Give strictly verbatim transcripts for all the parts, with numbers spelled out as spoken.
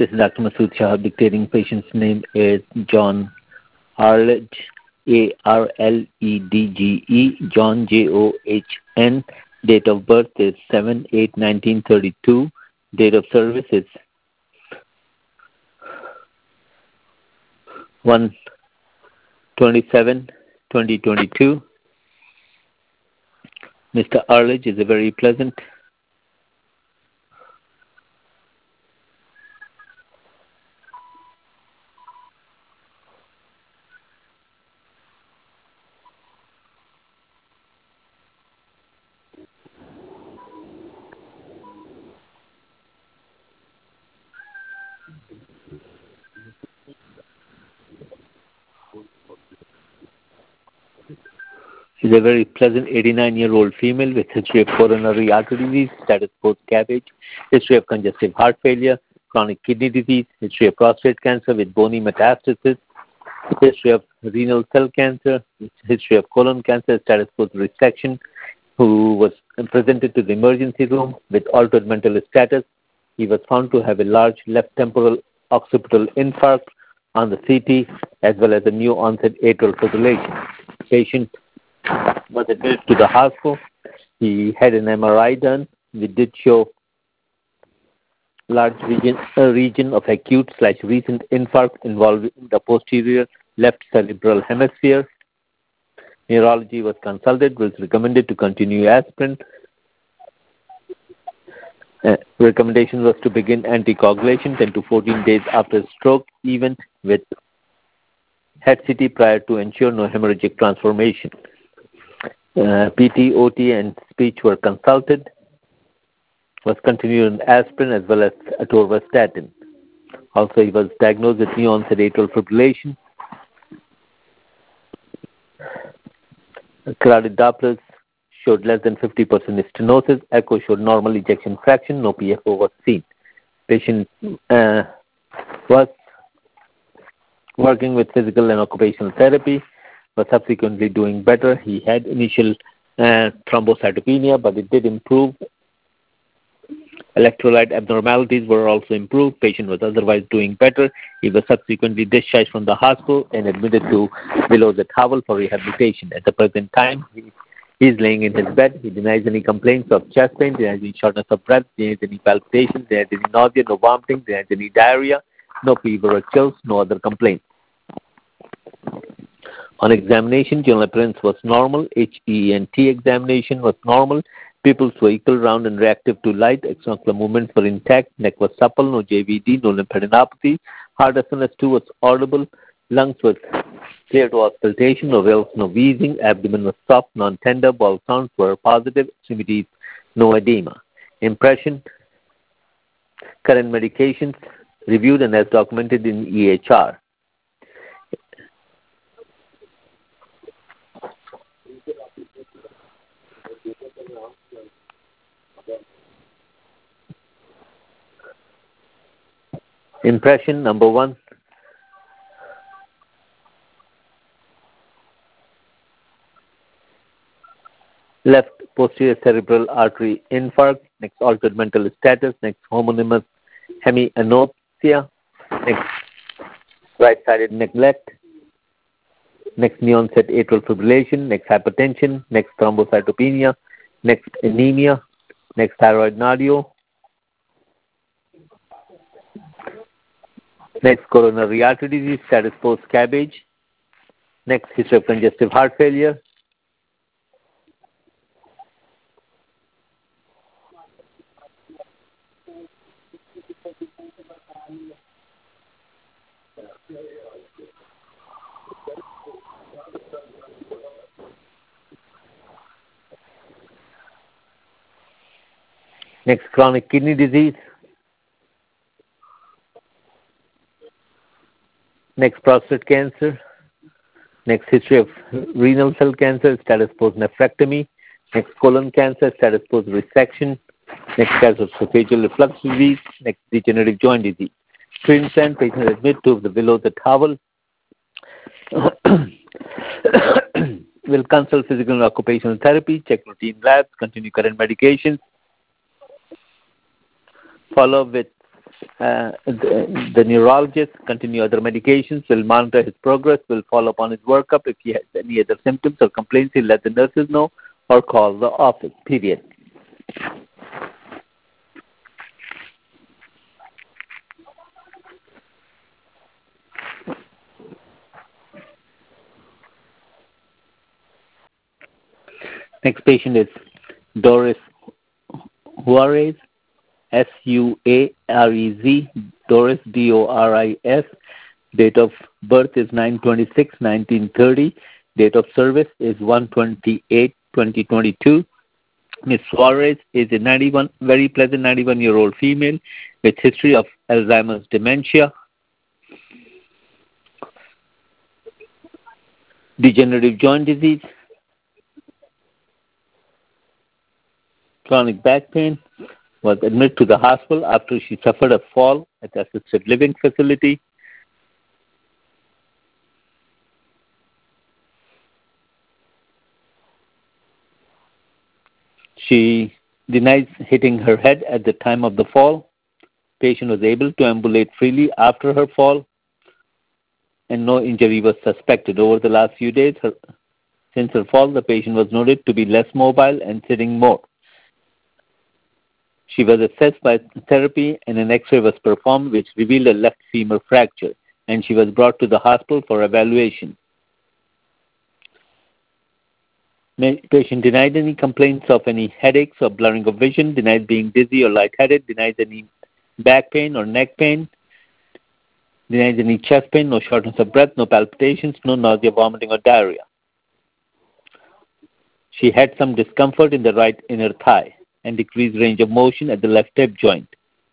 This is Doctor Masood Shahab dictating. Patient's name is John Arledge, A R L E D G E, John J O H N. Date of birth is seven eight nineteen thirty-two. Date of service is one twenty-seven twenty twenty-two. Mister Arledge is a very pleasant She's a very pleasant eighty-nine-year-old female with history of coronary artery disease, status post-cabbage, history of congestive heart failure, chronic kidney disease, history of prostate cancer with bony metastasis, history of renal cell cancer, history of colon cancer, status post-resection, who was presented to the emergency room with altered mental status. He was found to have a large left temporal occipital infarct on the C T as well as a new onset atrial fibrillation. Patient was admitted to the hospital. He had an M R I done. We did show large region, a region of acute slash recent infarct involving the posterior left cerebral hemisphere. Neurology was consulted, was recommended to continue aspirin. Uh, recommendation was to begin anticoagulation ten to fourteen days after stroke event with H E C T prior to ensure no hemorrhagic transformation. Uh, P T, O T, and speech were consulted. Was continued on aspirin as well as atorvastatin. Also, he was diagnosed with new onset atrial fibrillation. Carotid Dopplers showed less than fifty percent stenosis. Echo showed normal ejection fraction. No P F O was seen. Patient uh, was working with physical and occupational therapy, was subsequently doing better. He had initial uh, thrombocytopenia, but it did improve. Electrolyte abnormalities were also improved. Patient was otherwise doing better. He was subsequently discharged from the hospital and admitted to below the towel for rehabilitation. At the present time, he is laying in his bed. He denies any complaints of chest pain, denies any shortness of breath, denies any palpitations, denies any nausea, no vomiting, denies any diarrhea, no fever or chills, no other complaints. On examination, general appearance was normal. H E N T examination was normal. Pupils were equal, round, and reactive to light. Extraocular movements were intact. Neck was supple. No J V D. No lymphadenopathy. Heart S N S two was audible. Lungs were clear to auscultation. No wells, no wheezing. Abdomen was soft, non-tender. Bowel sounds were positive. Extremities, no edema. Impression, current medications reviewed and as documented in E H R. Impression number one. Left posterior cerebral artery infarct. Next, altered mental status. Next, homonymous hemianopsia. Next, right-sided neglect. Next, new onset atrial fibrillation. Next, hypertension. Next, thrombocytopenia. Next, anemia. Next, thyroid nodule. Next, coronary artery disease, status post-cabbage. Next, history of congestive heart failure. Next, chronic kidney disease. Next, prostate cancer. Next, history of renal cell cancer, status post-nephrectomy. Next, colon cancer, status post-resection. Next, gastroesophageal reflux disease. Next, degenerative joint disease. Treatment plan, patient admitted to the below the towel. Will consult physical and occupational therapy, check routine labs, continue current medications. Follow with Uh, the, the neurologist continue other medications, will monitor his progress, will follow up on his workup. If he has any other symptoms or complaints, he'll let the nurses know or call the office, period. Next patient is Doris Juarez, S U A R E Z, Doris, D O R I S. Date of birth is nine twenty-six nineteen thirty. Date of service is one twenty-eight twenty twenty-two. Miss Suarez is a ninety-one, very pleasant ninety-one-year-old female with history of Alzheimer's dementia, degenerative joint disease, chronic back pain, was admitted to the hospital after she suffered a fall at the assisted living facility. She denies hitting her head at the time of the fall. Patient was able to ambulate freely after her fall, and no injury was suspected. Over the last few days, her, since her fall, the patient was noted to be less mobile and sitting more. She was assessed by therapy, and an X-ray was performed, which revealed a left femur fracture, and she was brought to the hospital for evaluation. Patient denied any complaints of any headaches or blurring of vision, denied being dizzy or lightheaded, denied any back pain or neck pain, denied any chest pain, no shortness of breath, no palpitations, no nausea, vomiting, or diarrhea. She had some discomfort in the right inner thigh and decreased range of motion at the left hip joint.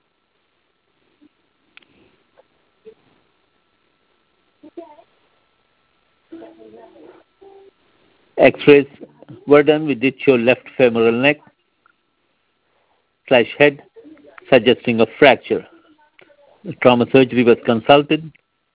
X-rays were done. We did show left femoral neck slash head, suggesting a fracture. Trauma surgery was consulted.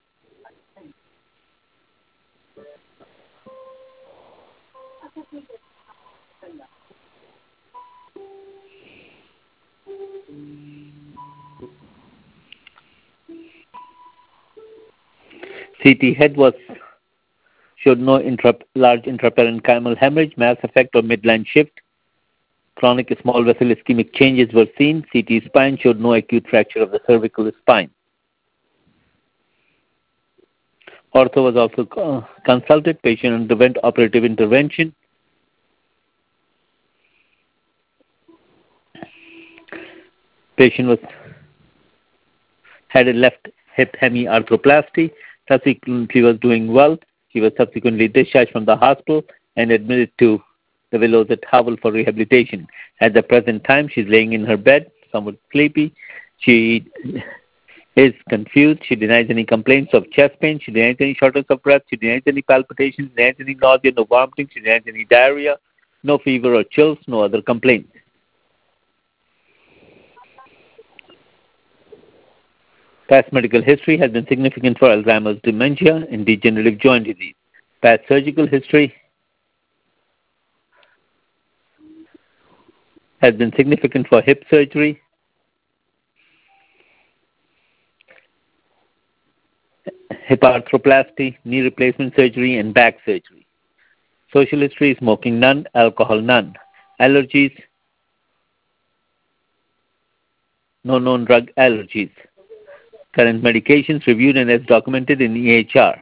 C T head was showed no intra, large intraparenchymal hemorrhage, mass effect, or midline shift. Chronic small vessel ischemic changes were seen. C T spine showed no acute fracture of the cervical spine. Ortho was also uh, consulted. Patient underwent operative intervention. Patient was had a left hip hemiarthroplasty. Subsequently was doing well. She was subsequently discharged from the hospital and admitted to the Willows at Howell for rehabilitation. At the present time, she's laying in her bed, somewhat sleepy. She is confused. She denies any complaints of chest pain. She denies any shortness of breath. She denies any palpitations, denies any nausea, no vomiting. She denies any diarrhea, no fever or chills, no other complaints. Past medical history has been significant for Alzheimer's dementia and degenerative joint disease. Past surgical history has been significant for hip surgery, hip arthroplasty, knee replacement surgery, and back surgery. Social history: smoking none, alcohol none. Allergies: no known drug allergies. Current medications reviewed and as documented in E H R.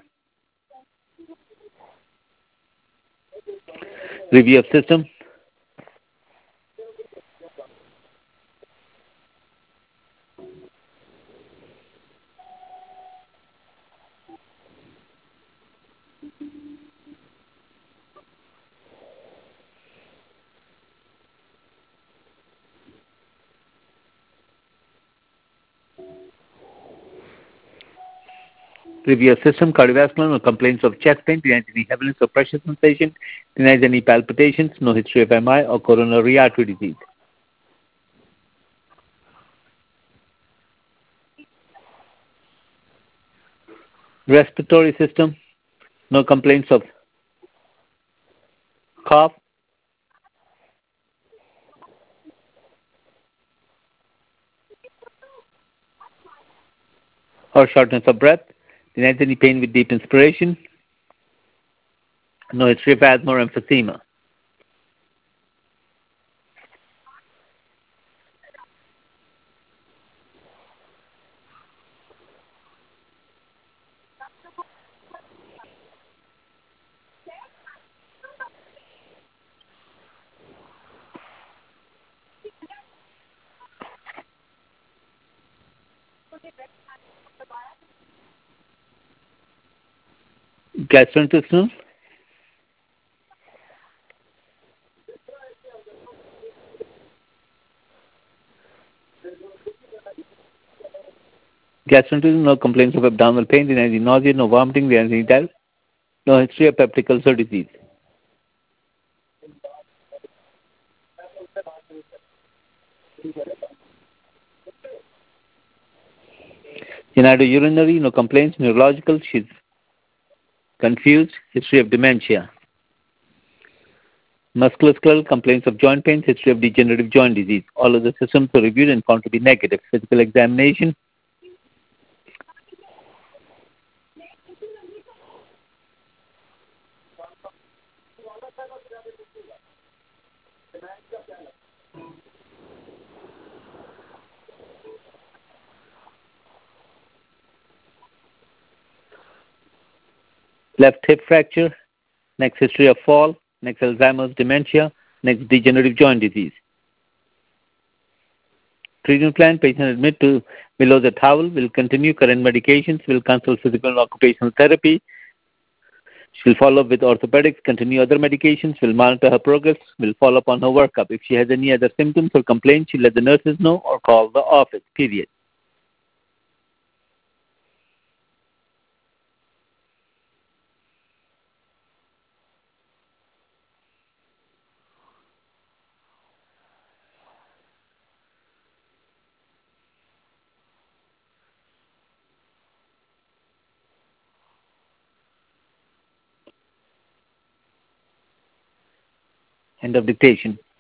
Review of system. Review of system: cardiovascular, no complaints of chest pain, denies any heaviness or pressure sensation, denies any palpitations, no history of M I or coronary artery disease. Respiratory system: no complaints of cough, or shortness of breath, denies any pain with deep inspiration, no history of asthma or emphysema. Gastrointestinal, gastrointestinal, no complaints of abdominal pain, denies any nausea, no vomiting, denies any diarrhea, no history of peptic ulcer disease. Urinary, no complaints, neurological, she's confused, history of dementia. Musculoskeletal, complaints of joint pains, history of degenerative joint disease. All of the systems were reviewed and found to be negative. Physical examination, left hip fracture, next history of fall, next Alzheimer's dementia, next degenerative joint disease. Treatment plan, patient admit to below the towel, will continue current medications, will consult physical and occupational therapy. She'll follow up with orthopedics, continue other medications, will monitor her progress, will follow up on her workup. If she has any other symptoms or complaints, she'll let the nurses know or call the office, period. End of dictation.